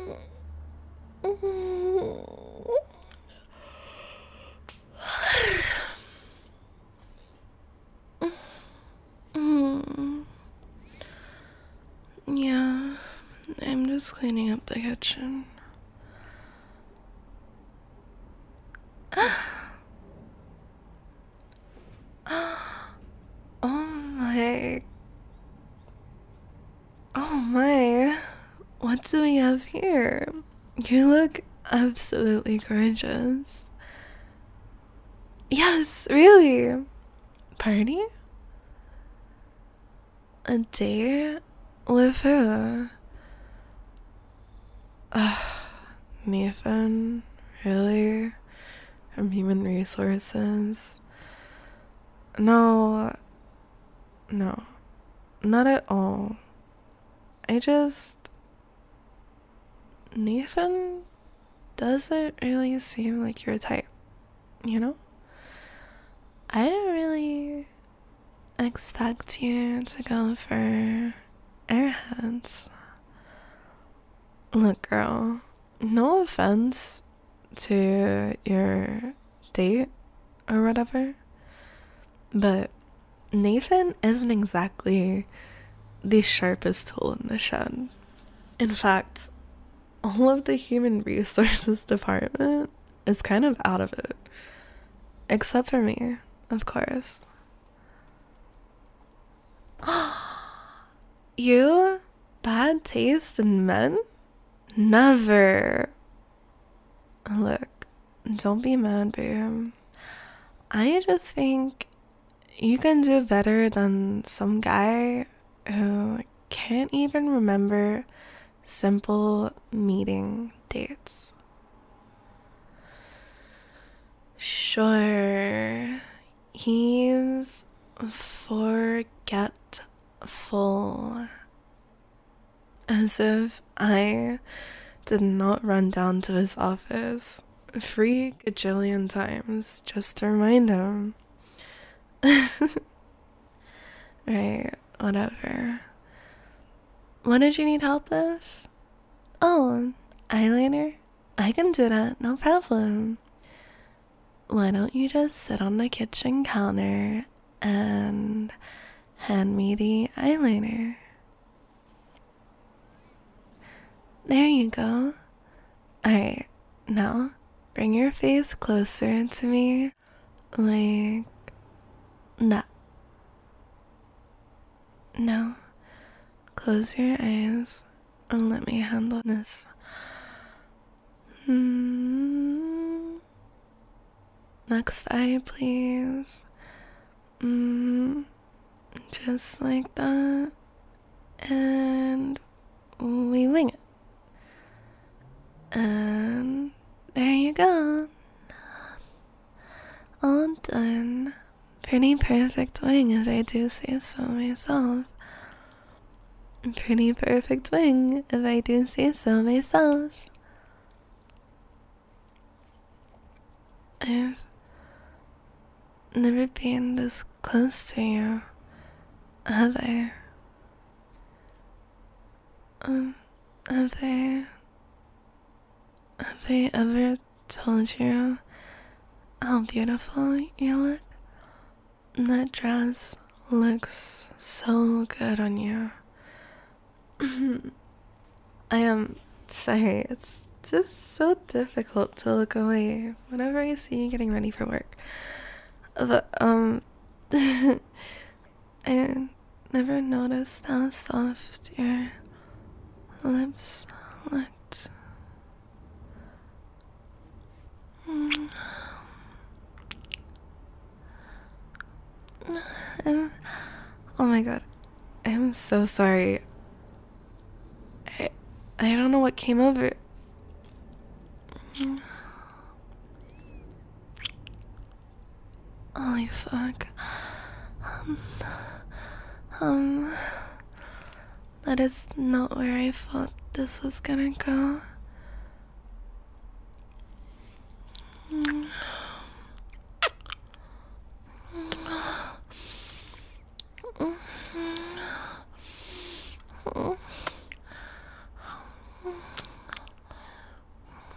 Yeah, I'm just cleaning up the kitchen. Oh my. Oh my. What do we have here? You look absolutely gorgeous. Yes, really. Party? A date? With who? Nathan? Really? From Human Resources? No, no, not at all. I just. Nathan doesn't really seem like your type, you know? I didn't really expect you to go for airheads. Look, girl, no offense to your date or whatever, but Nathan isn't exactly the sharpest tool in the shed. In fact, all of the human resources department is kind of out of it. Except for me, of course. You? Bad taste in men? Never. Look, don't be mad, babe. I just think you can do better than some guy who can't even remember simple meeting dates. Sure, he's forgetful. As if I did not run down to his office 3 gajillion times just to remind him. Right, whatever. What did you need help with? Oh, eyeliner? I can do that, no problem. Why don't you just sit on the kitchen counter and hand me the eyeliner? There you go. Alright, now bring your face closer to me, like that. Now, close your eyes and let me handle this. Next eye, please. Just like that. And we wing it. And there you go. All done. Pretty perfect wing if I do say so myself. Pretty perfect wing if I do say so myself. I've never been this close to you, have I? Have I ever told you how beautiful you look? That dress looks so good on you. I am sorry, it's just so difficult to look away whenever I see you getting ready for work. But, I never noticed how soft your lips looked. Oh my god, I'm so sorry. I don't know what came over. Holy fuck. Um, that is not where I thought this was gonna go.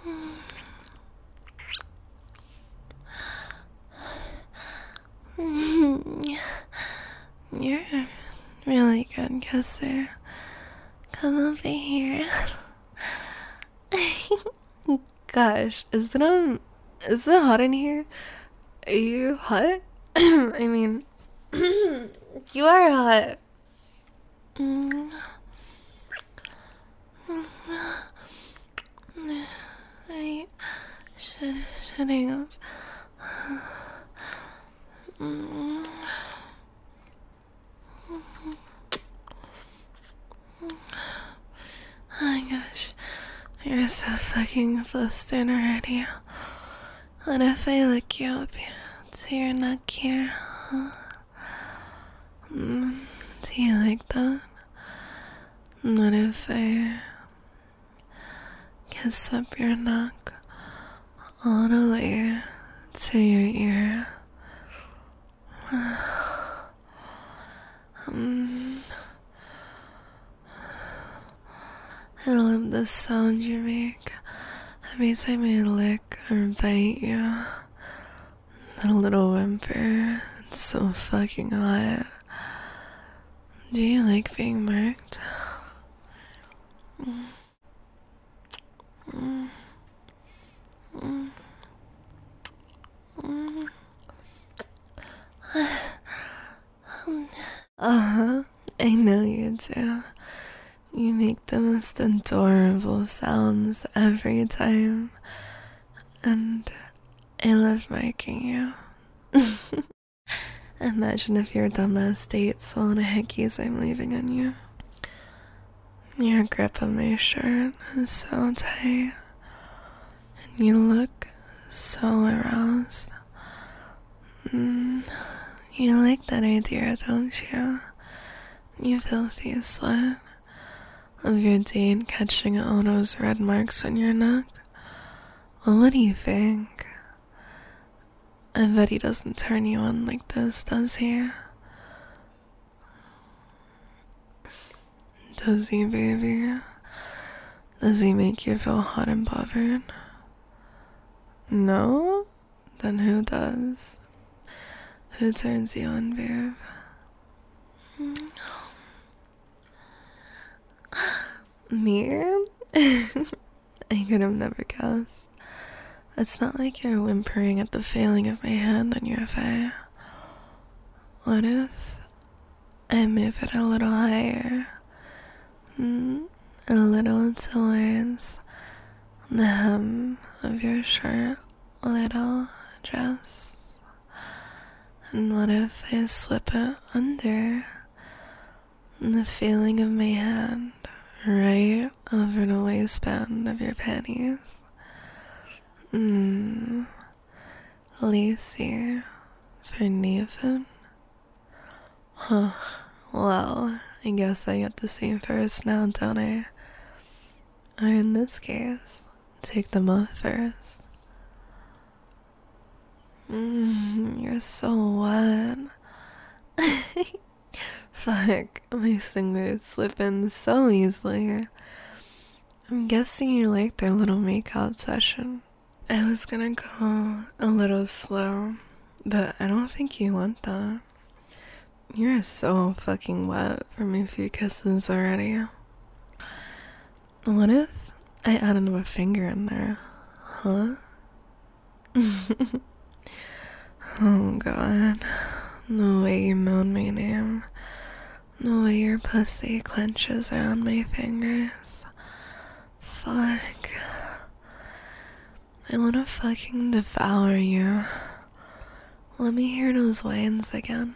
You're a really good kisser. Come over here. Gosh, is it hot in here? Are you hot? I mean, you are hot. I should hang up. Oh my gosh, you're so fucking flustered already. What if I look you up to your neck here? Huh? Do you like that? What if I kiss up your neck all the way to your ear? I love the sound you make every time I lick or bite you. That little whimper, it's so fucking hot. Do you like being marked? I know you do. You make the most adorable sounds every time, and I love marking you. Imagine if your dumbass date saw the hickeys I'm leaving on you. Your grip on my shirt is so tight, and you look so aroused. You like that idea, don't you? You filthy slut. Of your date catching all those red marks on your neck? Well, what do you think? I bet he doesn't turn you on like this, does he? Does he, baby? Does he make you feel hot and bothered? No? Then who does? Who turns you on, babe? Me? I could have never guessed. It's not like you're whimpering at the feeling of my hand on your thigh. What if I move it a little higher? A little towards the hem of your shirt, a little dress. And what if I slip it under the feeling of my hand right over the waistband of your panties? Lacy for Nathan? Huh, well, I guess I get to say first now, don't I? Or in this case, take them off first. You're so wet. Fuck, my fingers slip in so easily. I'm guessing you liked our little makeout session. I was gonna go a little slow, but I don't think you want that. You're so fucking wet from a few kisses already. What if I add another finger in there? Huh? Oh god. The way you moan my name. The way your pussy clenches around my fingers. Fuck. I wanna fucking devour you. Let me hear those whines again.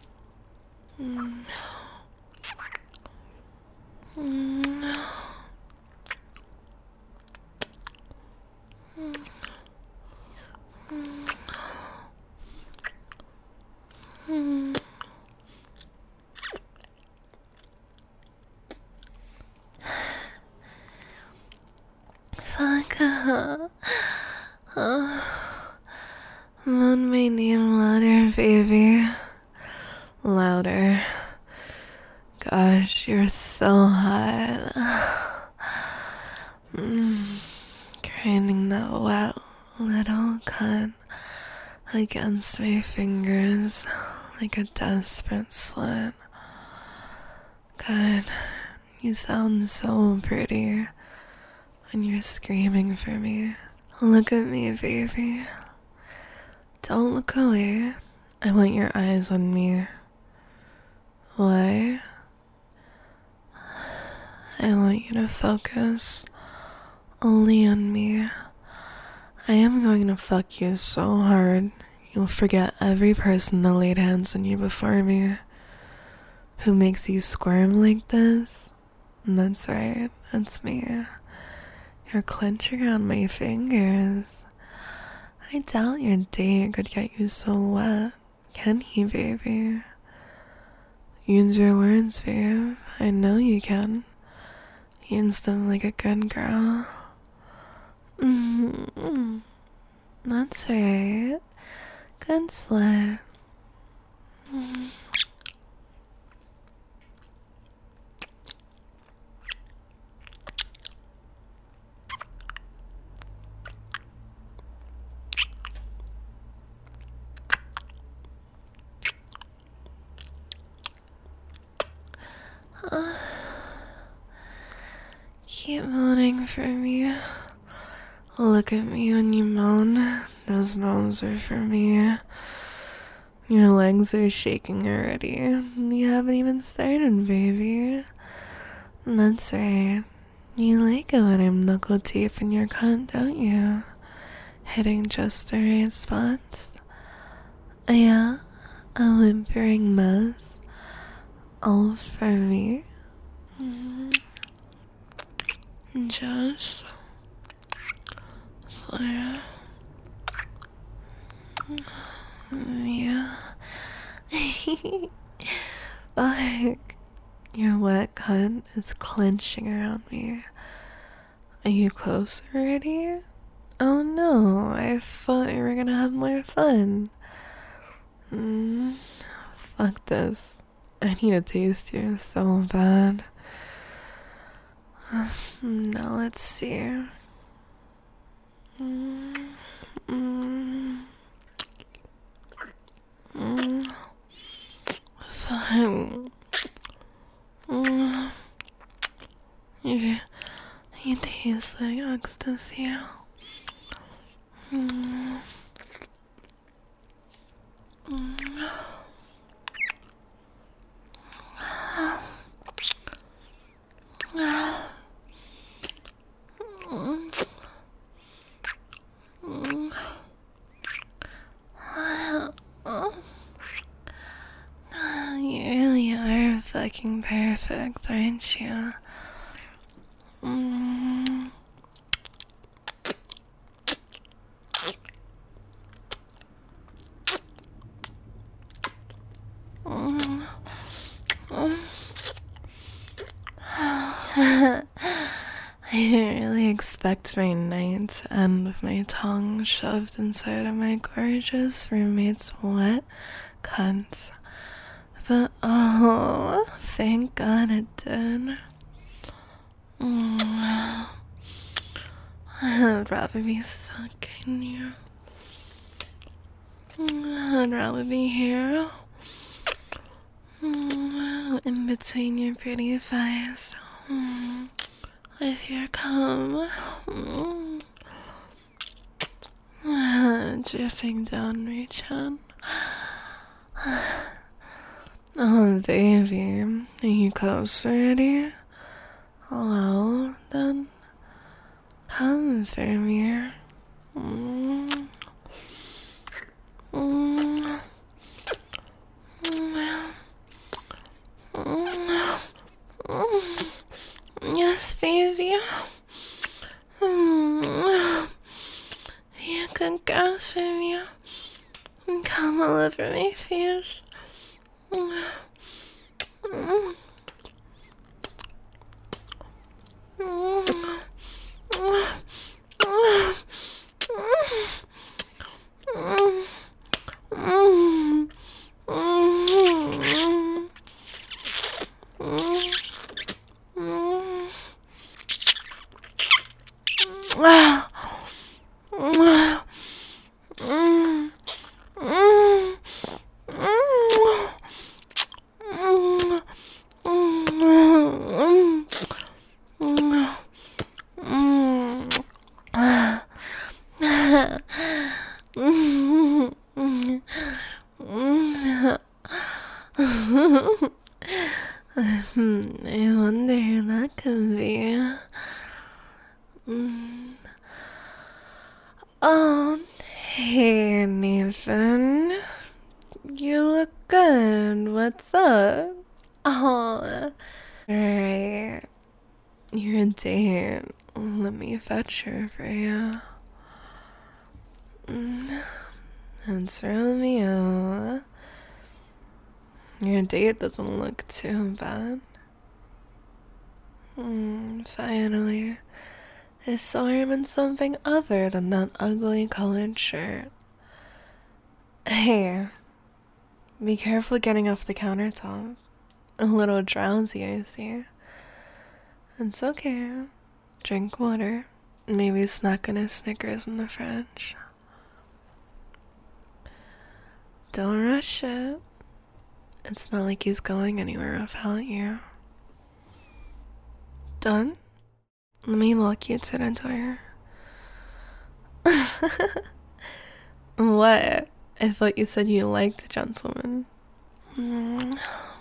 Fuck. Moan my name louder, baby. Louder. Gosh, you're so hot. Grinding that wet little cut against my fingers like a desperate slit. God, you sound so pretty when you're screaming for me. Look at me, baby. Don't look away. I want your eyes on me. Why? I want you to focus only on me. I am going to fuck you so hard you'll forget every person that laid hands on you before me. Who makes you squirm like this? That's right, that's me. You're clenching on my fingers. I doubt your date could get you so wet, can he, baby? Use your words, babe. I know you can. Use them like a good girl. That's right. Good slut. Keep moaning for me. Look at me when you moan. Those moans are for me. Your legs are shaking already. You haven't even started, baby. That's right. You like it when I'm knuckle deep in your cunt, don't you? Hitting just the right spots. Yeah, a whimpering mess. All for me. Just for me. Fuck. Your wet cunt is clenching around me. Are you close already? Oh no, I thought we were gonna have more fun. Fuck this. I need to taste you so bad. Now let's see. You taste like ecstasy. You really are fucking perfect, aren't you? I didn't really expect my night to end with my tongue shoved inside of my gorgeous roommate's wet cunt. But oh, thank God it did. I'd rather be sucking you. I'd rather be here. In between your pretty thighs. With your cum. Dripping down my chin. Oh, baby. Are you close already? Well, then come for me. Yes, baby. You can go for me. Come all over my face. Hey, Nathan. You look good. What's up? Oh, right. You're a date. Let me fetch her for you. It's Romeo. Your date doesn't look too bad. Finally. I saw him in something other than that ugly colored shirt. Hey, be careful getting off the countertop. A little drowsy, I see. It's okay. Drink water. Maybe snack on a Snickers in the fridge. Don't rush it. It's not like he's going anywhere without you. Done? Let me walk you to the door. What? I thought you said you liked gentlemen. Mm.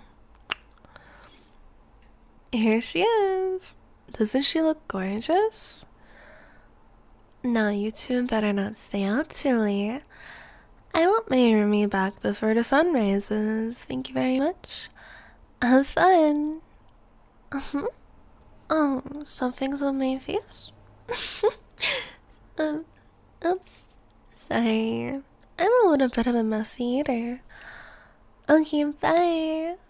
Here she is. Doesn't she look gorgeous? Now you two better not stay out too late. I want my roomie back before the sun rises. Thank you very much. Have fun. Oh, something's on my face? um, oops. Sorry. I'm a little bit of a messy eater. Okay, bye.